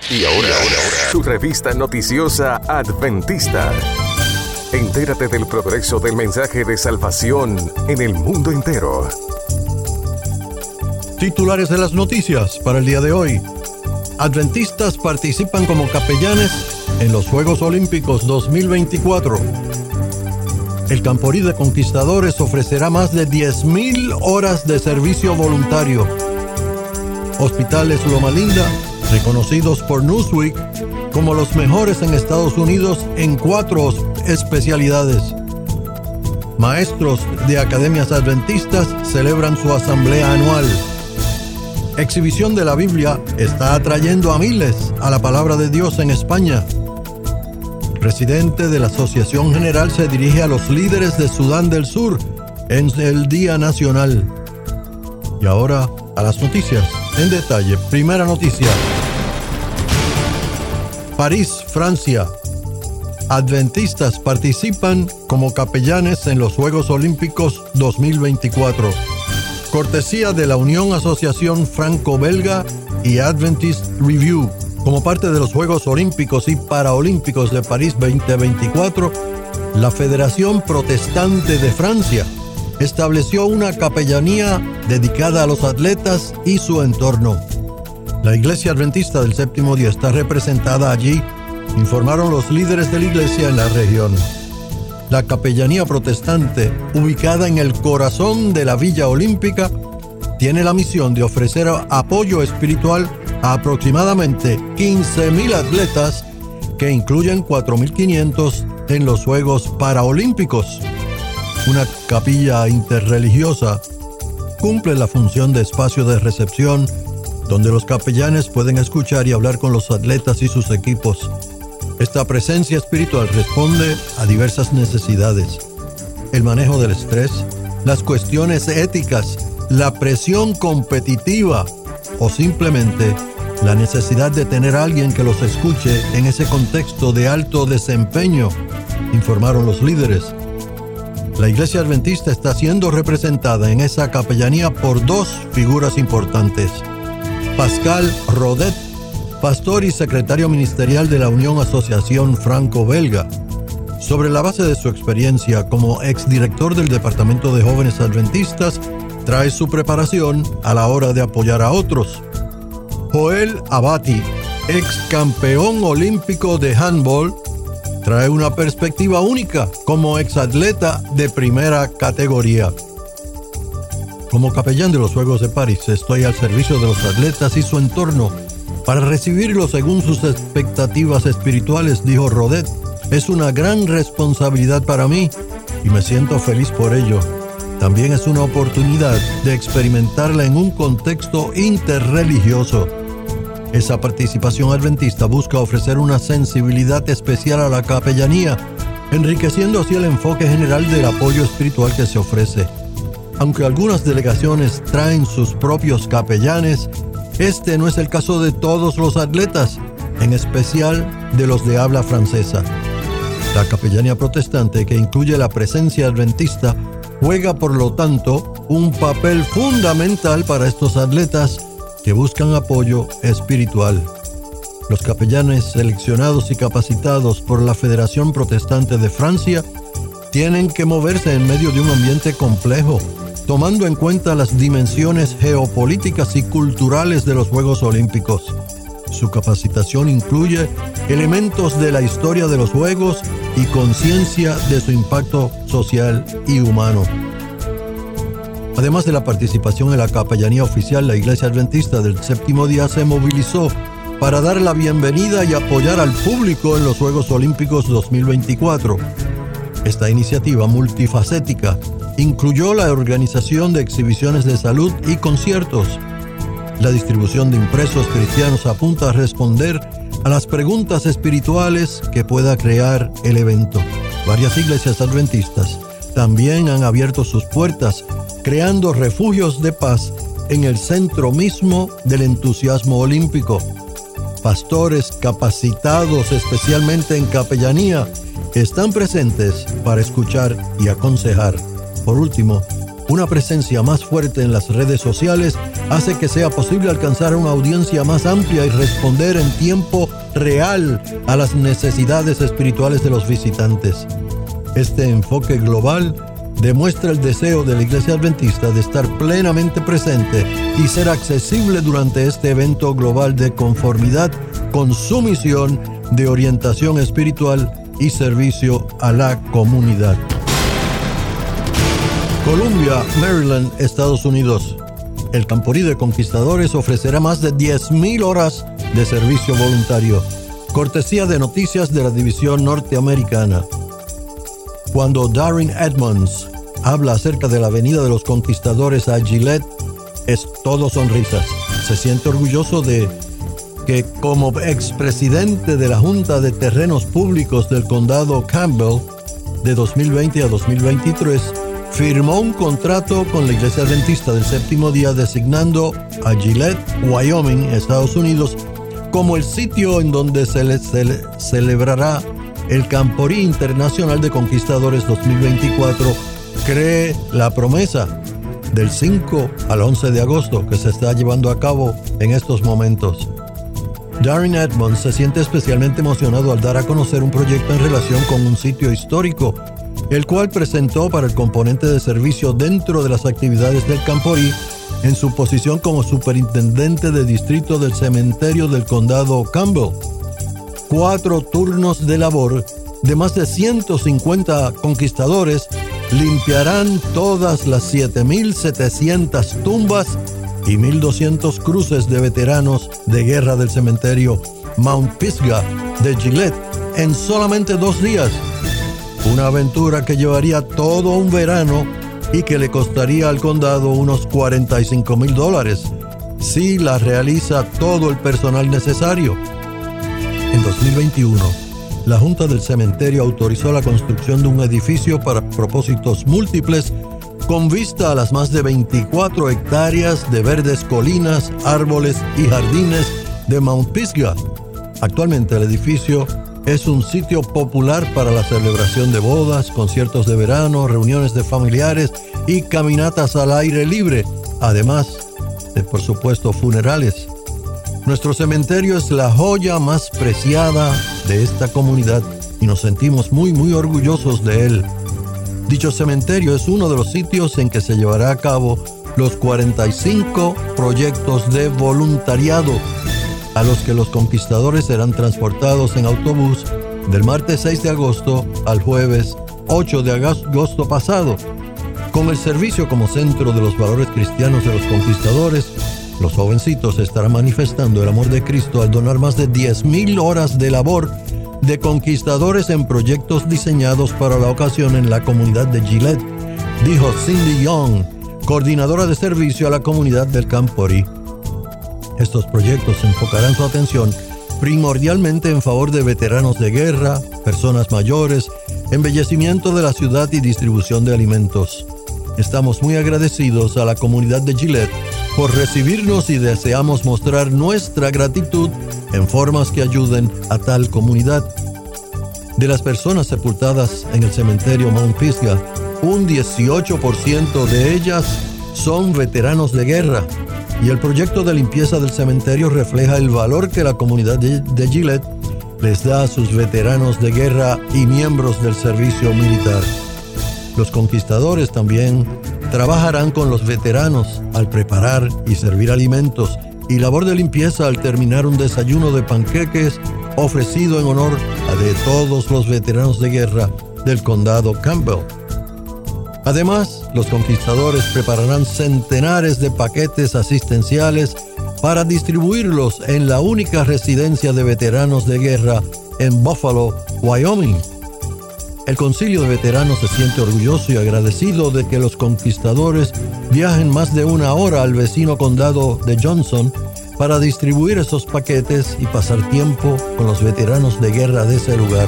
Y ahora, su revista noticiosa Adventista. Entérate del progreso del mensaje de salvación en el mundo entero. Titulares de las noticias para el día de hoy. Adventistas participan como capellanes en los Juegos Olímpicos 2024. El Camporí de Conquistadores ofrecerá más de 10,000 horas de servicio voluntario. Hospitales Loma Linda, reconocidos por Newsweek como los mejores en Estados Unidos en 4 especialidades. Maestros de academias adventistas celebran su asamblea anual. Exhibición de la Biblia está atrayendo a miles a la palabra de Dios en España. Presidente de la Asociación General se dirige a los líderes de Sudán del Sur en el Día Nacional. Y ahora a las noticias en detalle. Primera noticia. París, Francia. Adventistas participan como capellanes en los Juegos Olímpicos 2024. Cortesía de la Unión Asociación Franco-Belga y Adventist Review. Como parte de los Juegos Olímpicos y Paraolímpicos de París 2024, la Federación Protestante de Francia estableció una capellanía dedicada a los atletas y su entorno. La Iglesia Adventista del Séptimo Día está representada allí, informaron los líderes de la iglesia en la región. La capellanía protestante, ubicada en el corazón de la Villa Olímpica, tiene la misión de ofrecer apoyo espiritual a aproximadamente 15,000 atletas, que incluyen 4,500 en los Juegos Paraolímpicos. Una capilla interreligiosa cumple la función de espacio de recepción donde los capellanes pueden escuchar y hablar con los atletas y sus equipos. Esta presencia espiritual responde a diversas necesidades: el manejo del estrés, las cuestiones éticas, la presión competitiva o simplemente la necesidad de tener a alguien que los escuche en ese contexto de alto desempeño, informaron los líderes. La Iglesia Adventista está siendo representada en esa capellanía por 2 figuras importantes. Pascal Rodet, pastor y secretario ministerial de la Unión Asociación Franco-Belga. Sobre la base de su experiencia como exdirector del Departamento de Jóvenes Adventistas, trae su preparación a la hora de apoyar a otros. Joel Abati, ex campeón olímpico de handball, trae una perspectiva única como exatleta de primera categoría. Como capellán de los Juegos de París, estoy al servicio de los atletas y su entorno para recibirlos según sus expectativas espirituales, dijo Rodet. Es una gran responsabilidad para mí y me siento feliz por ello. También es una oportunidad de experimentarla en un contexto interreligioso. Esa participación adventista busca ofrecer una sensibilidad especial a la capellanía, enriqueciendo así el enfoque general del apoyo espiritual que se ofrece. Aunque algunas delegaciones traen sus propios capellanes, este no es el caso de todos los atletas, en especial de los de habla francesa. La capellanía protestante, que incluye la presencia adventista, juega por lo tanto un papel fundamental para estos atletas que buscan apoyo espiritual. Los capellanes seleccionados y capacitados por la Federación Protestante de Francia tienen que moverse en medio de un ambiente complejo, tomando en cuenta las dimensiones geopolíticas y culturales de los Juegos Olímpicos. Su capacitación incluye elementos de la historia de los Juegos y conciencia de su impacto social y humano. Además de la participación en la capellanía oficial, la Iglesia Adventista del Séptimo Día se movilizó para dar la bienvenida y apoyar al público en los Juegos Olímpicos 2024. Esta iniciativa multifacética incluyó la organización de exhibiciones de salud y conciertos. La distribución de impresos cristianos apunta a responder a las preguntas espirituales que pueda crear el evento. Varias iglesias adventistas también han abierto sus puertas, creando refugios de paz en el centro mismo del entusiasmo olímpico. Pastores capacitados especialmente en capellanía están presentes para escuchar y aconsejar. Por último, Una presencia más fuerte en las redes sociales hace que sea posible alcanzar una audiencia más amplia y responder en tiempo real a las necesidades espirituales de los visitantes. Este enfoque global demuestra el deseo de la Iglesia Adventista de estar plenamente presente y ser accesible durante este evento global de conformidad con su misión de orientación espiritual y servicio a la comunidad. Columbia, Maryland, Estados Unidos. El Camporí de Conquistadores ofrecerá más de 10,000 horas de servicio voluntario, cortesía de Noticias de la División Norteamericana. Cuando Darren Edmonds habla acerca de la venida de los conquistadores a Gillette, es todo sonrisas. Se siente orgulloso de que como expresidente de la Junta de Terrenos Públicos del Condado Campbell de 2020 a 2023, firmó un contrato con la Iglesia Adventista del Séptimo Día designando a Gillette, Wyoming, Estados Unidos, como el sitio en donde se celebrará el Camporí Internacional de Conquistadores 2024. Cree la promesa del 5 al 11 de agosto que se está llevando a cabo en estos momentos. Darren Edmonds se siente especialmente emocionado al dar a conocer un proyecto en relación con un sitio histórico, el cual presentó para el componente de servicio dentro de las actividades del Camporí en su posición como superintendente de distrito del cementerio del condado Campbell. 4 turnos de labor de más de 150 conquistadores limpiarán todas las 7,700 tumbas y 1,200 cruces de veteranos de guerra del cementerio Mount Pisgah de Gillette en solamente 2 días. Una aventura que llevaría todo un verano y que le costaría al condado unos $45,000 si la realiza todo el personal necesario. En 2021, la Junta del Cementerio autorizó la construcción de un edificio para propósitos múltiples con vista a las más de 24 hectáreas de verdes colinas, árboles y jardines de Mount Pisgah. Actualmente el edificio es un sitio popular para la celebración de bodas, conciertos de verano, reuniones de familiares y caminatas al aire libre, además de, por supuesto, funerales. Nuestro cementerio es la joya más preciada de esta comunidad y nos sentimos muy orgullosos de él. Dicho cementerio es uno de los sitios en que se llevará a cabo los 45 proyectos de voluntariado a los que los conquistadores serán transportados en autobús del martes 6 de agosto al jueves 8 de agosto pasado. Con el servicio como centro de los valores cristianos de los conquistadores, los jovencitos estarán manifestando el amor de Cristo al donar más de 10,000 horas de labor de conquistadores en proyectos diseñados para la ocasión en la comunidad de Gillette, dijo Cindy Young, coordinadora de servicio a la comunidad del Camporí. Estos proyectos enfocarán su atención primordialmente en favor de veteranos de guerra, personas mayores, embellecimiento de la ciudad y distribución de alimentos. Estamos muy agradecidos a la comunidad de Gillette por recibirnos y deseamos mostrar nuestra gratitud en formas que ayuden a tal comunidad. De las personas sepultadas en el cementerio Mount Pisgah, un 18% de ellas son veteranos de guerra, y el proyecto de limpieza del cementerio refleja el valor que la comunidad de Gillette les da a sus veteranos de guerra y miembros del servicio militar. Los conquistadores también trabajarán con los veteranos al preparar y servir alimentos y labor de limpieza al terminar un desayuno de panqueques ofrecido en honor de todos los veteranos de guerra del condado Campbell. Además, los conquistadores prepararán centenares de paquetes asistenciales para distribuirlos en la única residencia de veteranos de guerra en Buffalo, Wyoming. El Concilio de Veteranos se siente orgulloso y agradecido de que los conquistadores viajen más de 1 hora al vecino condado de Johnson para distribuir esos paquetes y pasar tiempo con los veteranos de guerra de ese lugar.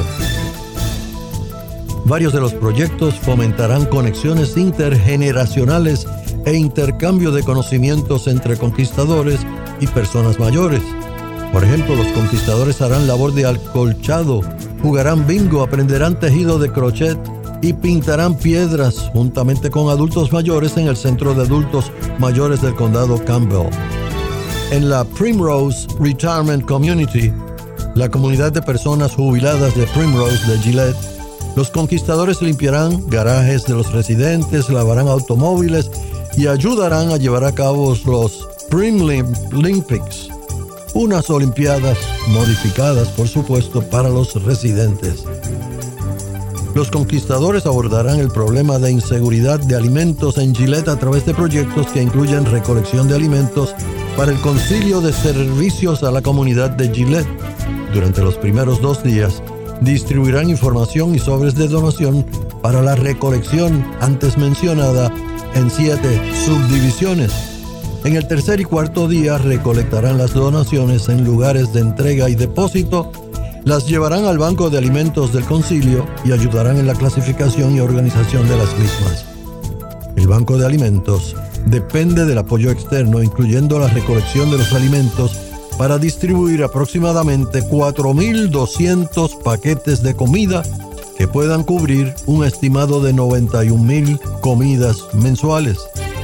Varios de los proyectos fomentarán conexiones intergeneracionales e intercambio de conocimientos entre conquistadores y personas mayores. Por ejemplo, los conquistadores harán labor de acolchado, jugarán bingo, aprenderán tejido de crochet y pintarán piedras juntamente con adultos mayores en el Centro de Adultos Mayores del Condado Campbell. En la Primrose Retirement Community, la comunidad de personas jubiladas de Primrose de Gillette, los conquistadores limpiarán garajes de los residentes, lavarán automóviles y ayudarán a llevar a cabo los Primlimpics, unas olimpiadas modificadas, por supuesto, para los residentes. Los conquistadores abordarán el problema de inseguridad de alimentos en Gillette a través de proyectos que incluyen recolección de alimentos para el concilio de servicios a la comunidad de Gillette. Durante los primeros 2 días, distribuirán información y sobres de donación para la recolección antes mencionada en 7 subdivisiones. En el tercer y cuarto día recolectarán las donaciones en lugares de entrega y depósito, las llevarán al banco de alimentos del concilio y ayudarán en la clasificación y organización de las mismas. El banco de alimentos depende del apoyo externo, incluyendo la recolección de los alimentos, para distribuir aproximadamente 4,200 paquetes de comida que puedan cubrir un estimado de 91,000 comidas mensuales.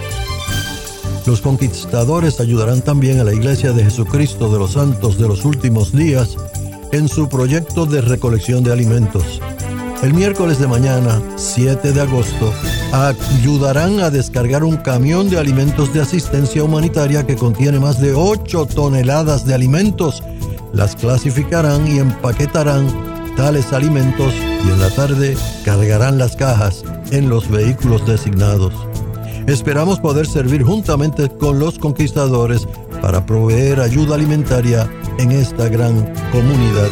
Los conquistadores ayudarán también a la Iglesia de Jesucristo de los Santos de los Últimos Días en su proyecto de recolección de alimentos. El miércoles de mañana, 7 de agosto, ayudarán a descargar un camión de alimentos de asistencia humanitaria que contiene más de 8 toneladas de alimentos. Las clasificarán y empaquetarán tales alimentos y en la tarde cargarán las cajas en los vehículos designados. Esperamos poder servir juntamente con los conquistadores para proveer ayuda alimentaria en esta gran comunidad.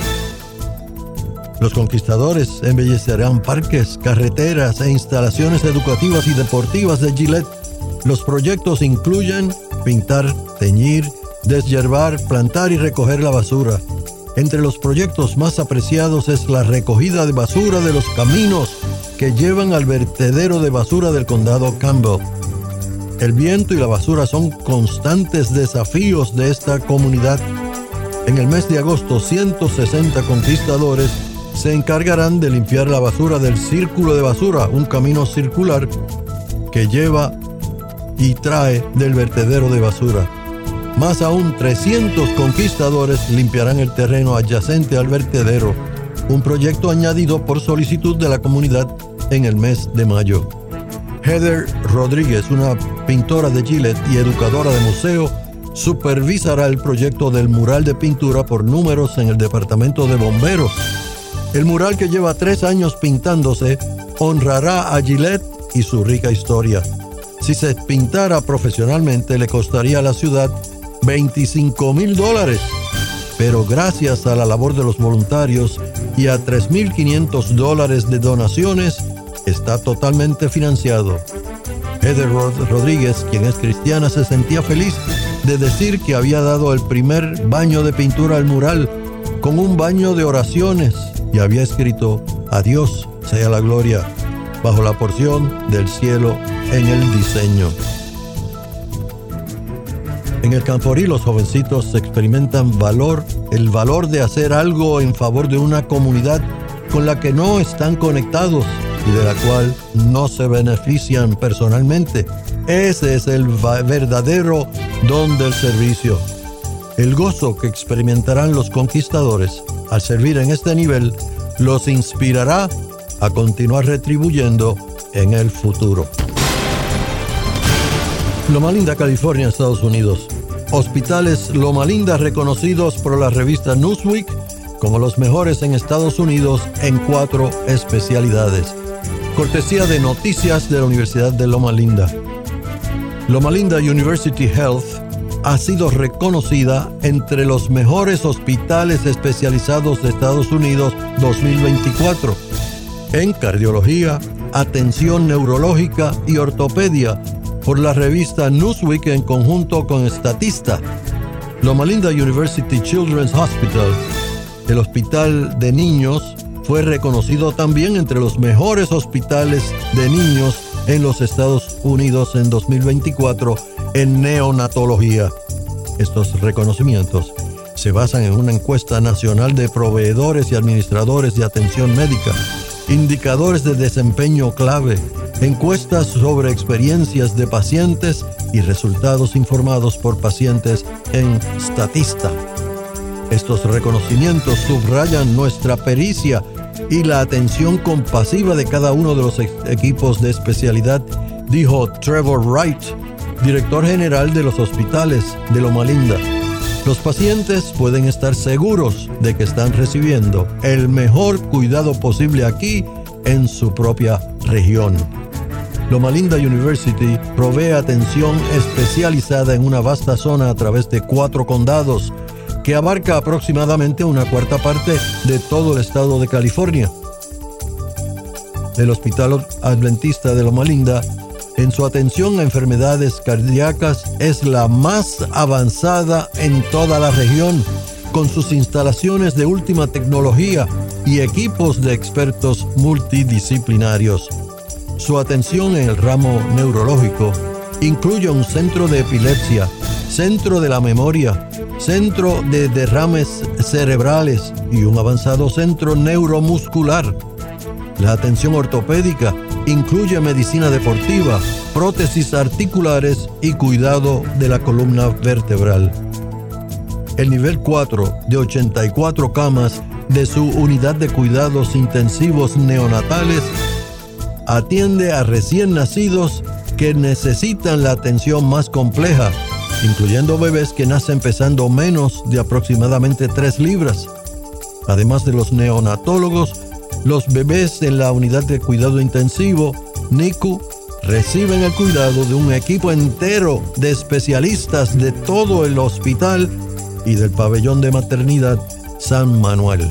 Los conquistadores embellecerán parques, carreteras e instalaciones educativas y deportivas de Gillette. Los proyectos incluyen pintar, teñir, deshiervar, plantar y recoger la basura. Entre los proyectos más apreciados es la recogida de basura de los caminos que llevan al vertedero de basura del condado Campbell. El viento y la basura son constantes desafíos de esta comunidad. En el mes de agosto, 160 conquistadores se encargarán de limpiar la basura del círculo de basura, un camino circular que lleva y trae del vertedero de basura. Más aún, 300 conquistadores limpiarán el terreno adyacente al vertedero, un proyecto añadido por solicitud de la comunidad en el mes de mayo. Heather Rodríguez, una pintora de Gillette y educadora de museo, supervisará el proyecto del mural de pintura por números en el departamento de bomberos. El mural, que lleva 3 años pintándose, honrará a Gillette y su rica historia. Si se pintara profesionalmente, le costaría a la ciudad $25,000, pero gracias a la labor de los voluntarios y a $3,500 de donaciones, está totalmente financiado. Heather Rodríguez, quien es cristiana, se sentía feliz de decir que había dado el primer baño de pintura al mural con un baño de oraciones y había escrito: "A Dios sea la gloria", bajo la porción del cielo en el diseño. En el Camporí, los jovencitos experimentan el valor de hacer algo en favor de una comunidad con la que no están conectados y de la cual no se benefician personalmente. Ese es el verdadero don del servicio. El gozo que experimentarán los conquistadores al servir en este nivel los inspirará a continuar retribuyendo en el futuro. Loma Linda, California, Estados Unidos. Hospitales Loma Linda reconocidos por la revista Newsweek como los mejores en Estados Unidos en 4 especialidades. Cortesía de Noticias de la Universidad de Loma Linda. Loma Linda University Health ha sido reconocida entre los mejores hospitales especializados de Estados Unidos 2024 en cardiología, atención neurológica y ortopedia por la revista Newsweek en conjunto con Statista. Loma Linda University Children's Hospital, el hospital de niños, fue reconocido también entre los mejores hospitales de niños en los Estados Unidos en 2024 en neonatología. Estos reconocimientos se basan en una encuesta nacional de proveedores y administradores de atención médica. indicadores de desempeño clave, encuestas sobre experiencias de pacientes y resultados informados por pacientes en Statista. Estos reconocimientos subrayan nuestra pericia y la atención compasiva de cada uno de los equipos de especialidad, dijo Trevor Wright, director general de los hospitales de Loma Linda. Los pacientes pueden estar seguros de que están recibiendo el mejor cuidado posible aquí en su propia región. Loma Linda University provee atención especializada en una vasta zona a través de 4 condados que abarca aproximadamente una cuarta parte de todo el estado de California. El Hospital Adventista de Loma Linda, en su atención a enfermedades cardíacas, es la más avanzada en toda la región, con sus instalaciones de última tecnología y equipos de expertos multidisciplinarios. Su atención en el ramo neurológico incluye un centro de epilepsia, centro de la memoria, centro de derrames cerebrales y un avanzado centro neuromuscular. La atención ortopédica incluye medicina deportiva, prótesis articulares y cuidado de la columna vertebral. El nivel 4 de 84 camas de su unidad de cuidados intensivos neonatales atiende a recién nacidos que necesitan la atención más compleja, incluyendo bebés que nacen pesando menos de aproximadamente 3 libras. Además de los neonatólogos, los bebés en la unidad de cuidado intensivo, NICU, reciben el cuidado de un equipo entero de especialistas de todo el hospital y del pabellón de maternidad San Manuel.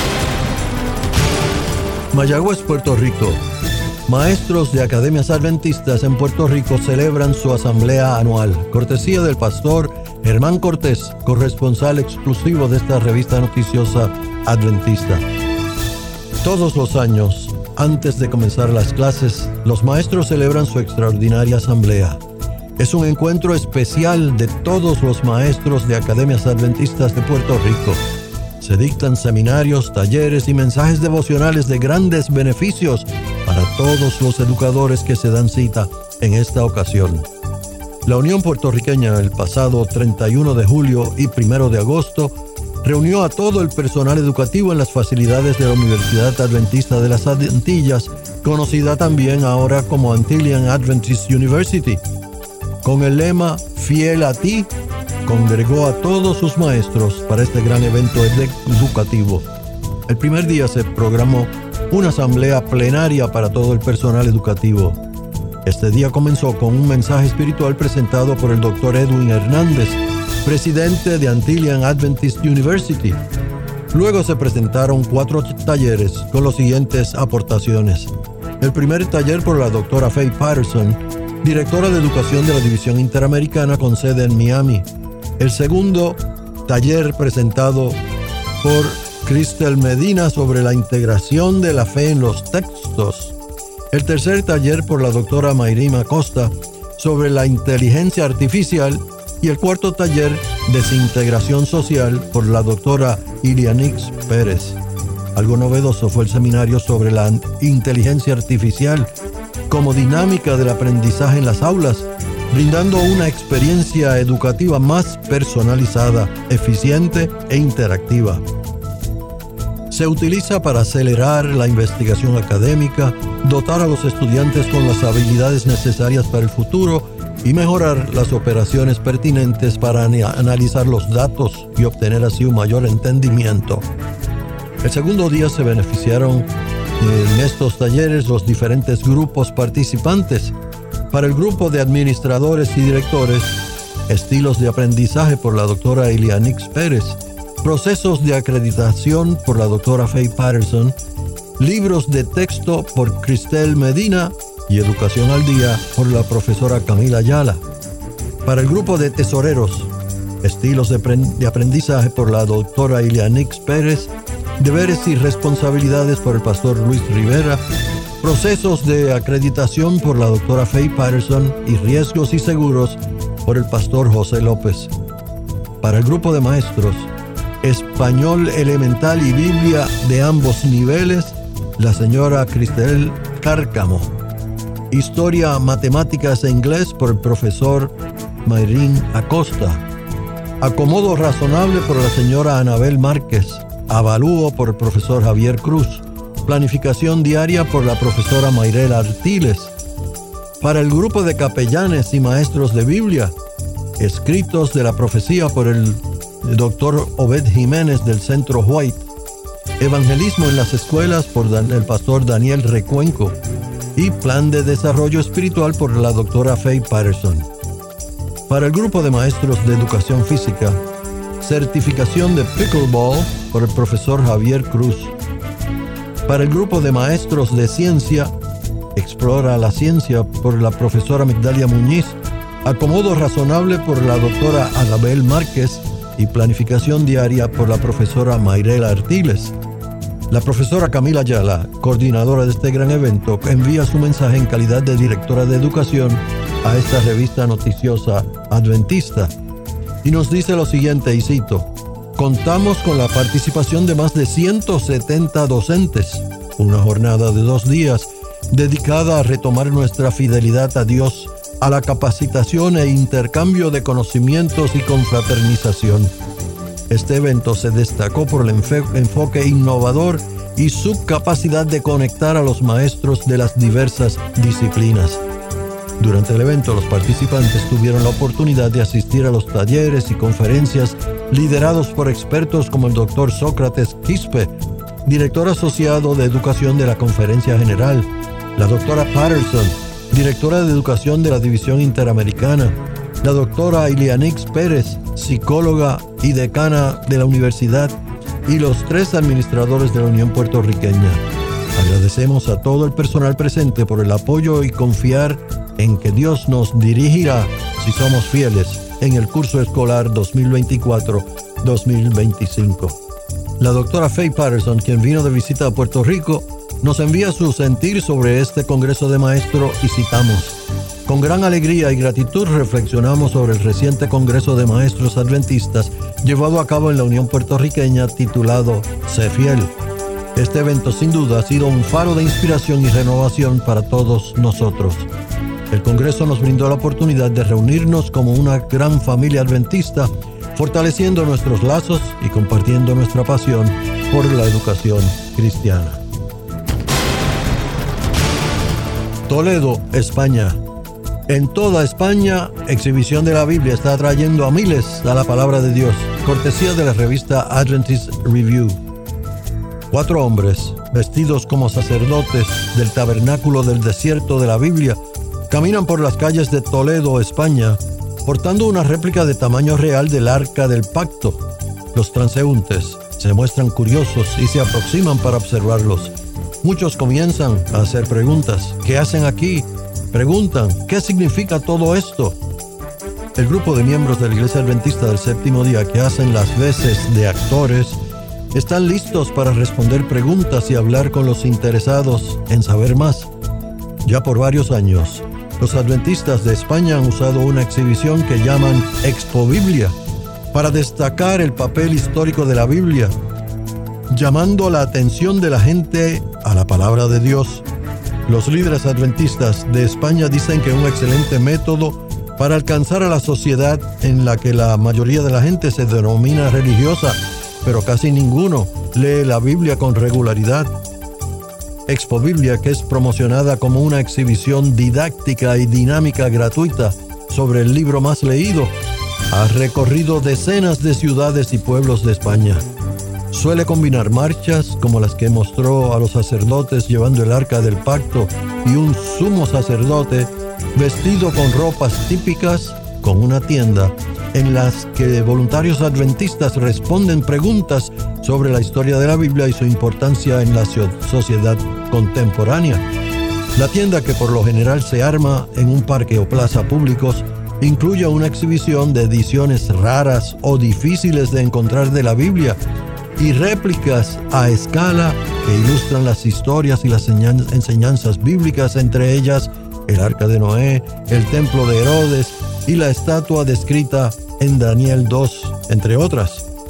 Mayagüez, Puerto Rico. Maestros de academias adventistas en Puerto Rico celebran su asamblea anual, cortesía del pastor Germán Cortés, corresponsal exclusivo de esta revista noticiosa adventista. Todos los años, antes de comenzar las clases, los maestros celebran su extraordinaria asamblea. Es un encuentro especial de todos los maestros de academias adventistas de Puerto Rico. Se dictan seminarios, talleres y mensajes devocionales de grandes beneficios para todos los educadores que se dan cita en esta ocasión. La Unión Puertorriqueña, el pasado 31 de julio y 1 de agosto, reunió a todo el personal educativo en las facilidades de la Universidad Adventista de las Antillas, conocida también ahora como Antillean Adventist University. Con el lema «Fiel a ti», congregó a todos sus maestros para este gran evento educativo. El primer día se programó una asamblea plenaria para todo el personal educativo. Este día comenzó con un mensaje espiritual presentado por el Dr. Edwin Hernández, presidente de Antillean Adventist University. Luego se presentaron 4 talleres con las siguientes aportaciones. El primer taller por la doctora Faye Patterson, directora de educación de la División Interamericana con sede en Miami. El segundo taller presentado por Cristel Medina sobre la integración de la fe en los textos. El tercer taller por la doctora Mayrima Costa sobre la inteligencia artificial. Y el cuarto taller, Desintegración Social, por la doctora Ilianix Pérez. Algo novedoso fue el seminario sobre la inteligencia artificial como dinámica del aprendizaje en las aulas, brindando una experiencia educativa más personalizada, eficiente e interactiva. Se utiliza para acelerar la investigación académica, dotar a los estudiantes con las habilidades necesarias para el futuro y mejorar las operaciones pertinentes para analizar los datos y obtener así un mayor entendimiento. El segundo día se beneficiaron en estos talleres los diferentes grupos participantes. Para el grupo de administradores y directores, estilos de aprendizaje por la doctora Ilianix Pérez, procesos de acreditación por la doctora Faye Patterson, libros de texto por Cristel Medina y educación al día por la profesora Camila Ayala. Para el grupo de tesoreros, estilos de aprendizaje por la doctora Ilianix Pérez, deberes y responsabilidades por el pastor Luis Rivera, procesos de acreditación por la doctora Faye Patterson y riesgos y seguros por el pastor José López. Para el grupo de maestros, español elemental y Biblia de ambos niveles, la señora Cristel Cárcamo. Historia, Matemáticas e Inglés por el profesor Mayrín Acosta. Acomodo razonable por la señora Anabel Márquez. Avalúo por el profesor Javier Cruz. Planificación diaria por la profesora Mayrela Artiles. Para el grupo de capellanes y maestros de Biblia, escritos de la profecía por el doctor Obed Jiménez del Centro White. Evangelismo en las escuelas por el pastor Daniel Recuenco. Y plan de desarrollo espiritual por la doctora Faye Patterson. Para el grupo de maestros de educación física, certificación de pickleball por el profesor Javier Cruz. Para el grupo de maestros de ciencia, explora la ciencia por la profesora Migdalia Muñiz. Acomodo razonable por la doctora Anabel Márquez y planificación diaria por la profesora Mayrela Artiles. La profesora Camila Ayala, coordinadora de este gran evento, envía su mensaje en calidad de directora de educación a esta revista noticiosa adventista y nos dice lo siguiente, y cito: contamos con la participación de más de 170 docentes, una jornada de 2 días dedicada a retomar nuestra fidelidad a Dios, a la capacitación e intercambio de conocimientos y confraternización. Este evento se destacó por el enfoque innovador y su capacidad de conectar a los maestros de las diversas disciplinas. Durante el evento, los participantes tuvieron la oportunidad de asistir a los talleres y conferencias liderados por expertos como el Dr. Sócrates Quispe, director asociado de Educación de la Conferencia General, la doctora Patterson, directora de Educación de la División Interamericana, la doctora Ilianix Pérez, psicóloga y decana de la universidad, y los 3 administradores de la Unión Puertorriqueña. Agradecemos a todo el personal presente por el apoyo y confiar en que Dios nos dirigirá, si somos fieles, en el curso escolar 2024-2025. La doctora Faye Patterson, quien vino de visita a Puerto Rico, nos envía su sentir sobre este Congreso de Maestros y citamos: con gran alegría y gratitud reflexionamos sobre el reciente Congreso de Maestros Adventistas llevado a cabo en la Unión Puertorriqueña titulado Sé Fiel. Este evento sin duda ha sido un faro de inspiración y renovación para todos nosotros. El Congreso nos brindó la oportunidad de reunirnos como una gran familia adventista, fortaleciendo nuestros lazos y compartiendo nuestra pasión por la educación cristiana. Toledo, España. En toda España, exhibición de la Biblia está atrayendo a miles a la palabra de Dios, cortesía de la revista Adventist Review. 4 hombres, vestidos como sacerdotes del tabernáculo del desierto de la Biblia, caminan por las calles de Toledo, España, portando una réplica de tamaño real del Arca del Pacto. Los transeúntes se muestran curiosos y se aproximan para observarlos. Muchos comienzan a hacer preguntas. ¿Qué hacen aquí? Preguntan, ¿qué significa todo esto? El grupo de miembros de la Iglesia Adventista del Séptimo Día, que hacen las veces de actores, están listos para responder preguntas y hablar con los interesados en saber más. Ya por varios años, los adventistas de España han usado una exhibición que llaman Expo Biblia para destacar el papel histórico de la Biblia, llamando la atención de la gente a la palabra de Dios. Los líderes adventistas de España dicen que es un excelente método para alcanzar a la sociedad en la que la mayoría de la gente se denomina religiosa, pero casi ninguno lee la Biblia con regularidad. Expo Biblia, que es promocionada como una exhibición didáctica y dinámica gratuita sobre el libro más leído, ha recorrido decenas de ciudades y pueblos de España. Suele combinar marchas como las que mostró a los sacerdotes llevando el Arca del Pacto y un sumo sacerdote vestido con ropas típicas, con una tienda en las que voluntarios adventistas responden preguntas sobre la historia de la Biblia y su importancia en la sociedad contemporánea. La tienda, que por lo general se arma en un parque o plaza públicos, incluye una exhibición de ediciones raras o difíciles de encontrar de la Biblia y réplicas a escala que ilustran las historias y las enseñanzas bíblicas, entre ellas el Arca de Noé, el Templo de Herodes y la estatua descrita en Daniel 2, entre otras.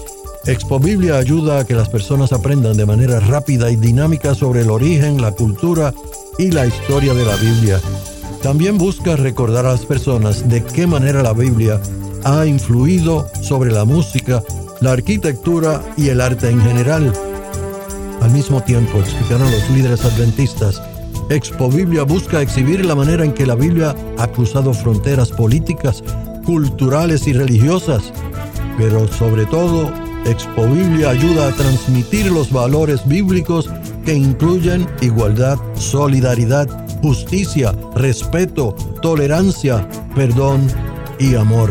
Expobiblia ayuda a que las personas aprendan de manera rápida y dinámica sobre el origen, la cultura y la historia de la Biblia. También busca recordar a las personas de qué manera la Biblia ha influido sobre la música, la arquitectura y el arte en general. Al mismo tiempo, explicaron los líderes adventistas, Expobiblia busca exhibir la manera en que la Biblia ha cruzado fronteras políticas, culturales y religiosas, pero sobre todo, Expobiblia ayuda a transmitir los valores bíblicos que incluyen igualdad, solidaridad, justicia, respeto, tolerancia, perdón y amor.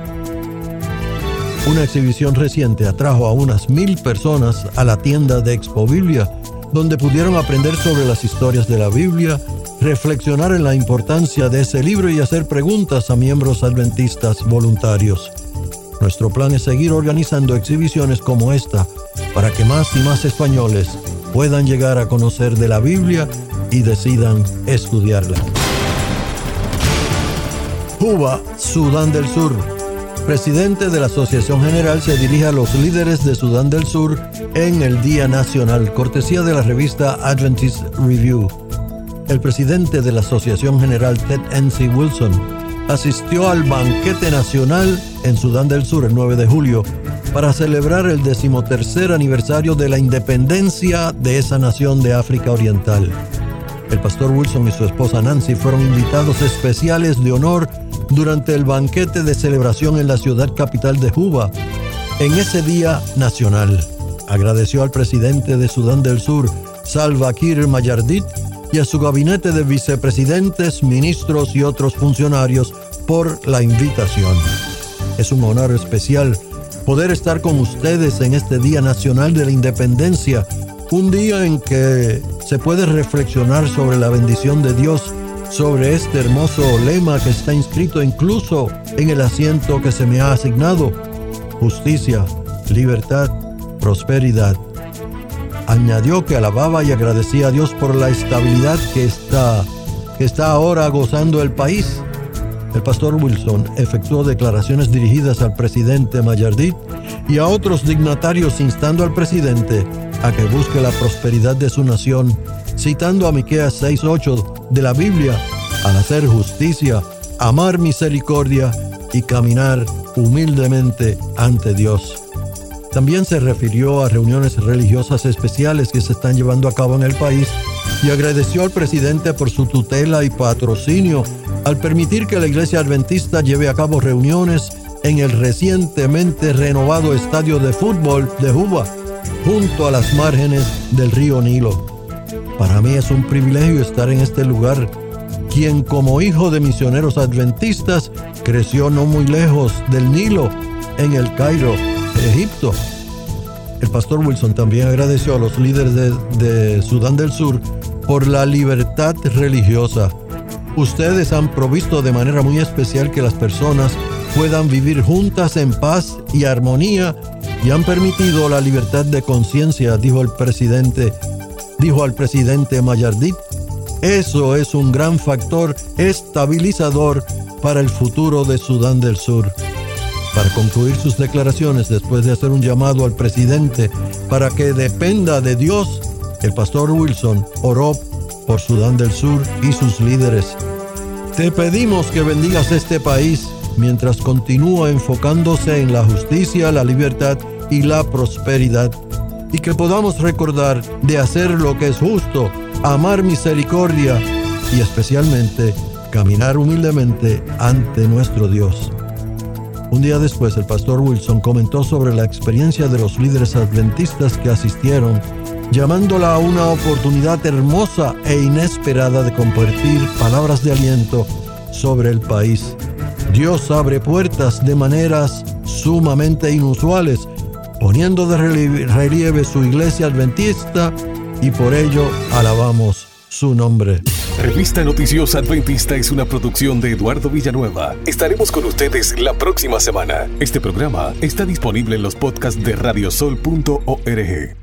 Una exhibición reciente atrajo a unas 1,000 personas a la tienda de Expobiblia, donde pudieron aprender sobre las historias de la Biblia, reflexionar en la importancia de ese libro y hacer preguntas a miembros adventistas voluntarios. Nuestro plan es seguir organizando exhibiciones como esta para que más y más españoles puedan llegar a conocer de la Biblia y decidan estudiarla. Juba, Sudán del Sur. Presidente de la Asociación General se dirige a los líderes de Sudán del Sur en el Día Nacional, cortesía de la revista Adventist Review. El presidente de la Asociación General, Ted N.C. Wilson, asistió al banquete nacional en Sudán del Sur el 9 de julio para celebrar el 13º aniversario de la independencia de esa nación de África Oriental. El pastor Wilson y su esposa Nancy fueron invitados especiales de honor durante el banquete de celebración en la ciudad capital de Juba. En ese día nacional, agradeció al presidente de Sudán del Sur, Salva Kiir Mayardit, y a su gabinete de vicepresidentes, ministros y otros funcionarios por la invitación. Es un honor especial poder estar con ustedes en este Día Nacional de la Independencia, un día en que se puede reflexionar sobre la bendición de Dios, sobre este hermoso lema que está inscrito incluso en el asiento que se me ha asignado: justicia, libertad, prosperidad. Añadió que alababa y agradecía a Dios por la estabilidad que está ahora gozando el país. El pastor Wilson efectuó declaraciones dirigidas al presidente Mayardit y a otros dignatarios, instando al presidente a que busque la prosperidad de su nación, citando a Miqueas 6:8 de la Biblia: al hacer justicia, amar misericordia y caminar humildemente ante Dios. También se refirió a reuniones religiosas especiales que se están llevando a cabo en el país y agradeció al presidente por su tutela y patrocinio al permitir que la Iglesia Adventista lleve a cabo reuniones en el recientemente renovado estadio de fútbol de Juba, junto a las márgenes del río Nilo. Para mí es un privilegio estar en este lugar, quien como hijo de misioneros adventistas creció no muy lejos del Nilo, en el Cairo, Egipto. El pastor Wilson también agradeció a los líderes de Sudán del Sur por la libertad religiosa. Ustedes han provisto de manera muy especial que las personas puedan vivir juntas en paz y armonía y han permitido la libertad de conciencia, dijo al presidente Mayardit. Eso es un gran factor estabilizador para el futuro de Sudán del Sur. Para concluir sus declaraciones, después de hacer un llamado al presidente para que dependa de Dios, el pastor Wilson oró por Sudán del Sur y sus líderes. Te pedimos que bendigas este país mientras continúa enfocándose en la justicia, la libertad y la prosperidad, y que podamos recordar de hacer lo que es justo, amar misericordia y especialmente caminar humildemente ante nuestro Dios. Un día después, el pastor Wilson comentó sobre la experiencia de los líderes adventistas que asistieron, llamándola a una oportunidad hermosa e inesperada de compartir palabras de aliento sobre el país. Dios abre puertas de maneras sumamente inusuales, poniendo de relieve su iglesia adventista, y por ello alabamos su nombre. Revista Noticiosa Adventista es una producción de Eduardo Villanueva. Estaremos con ustedes la próxima semana. Este programa está disponible en los podcasts de radiosol.org.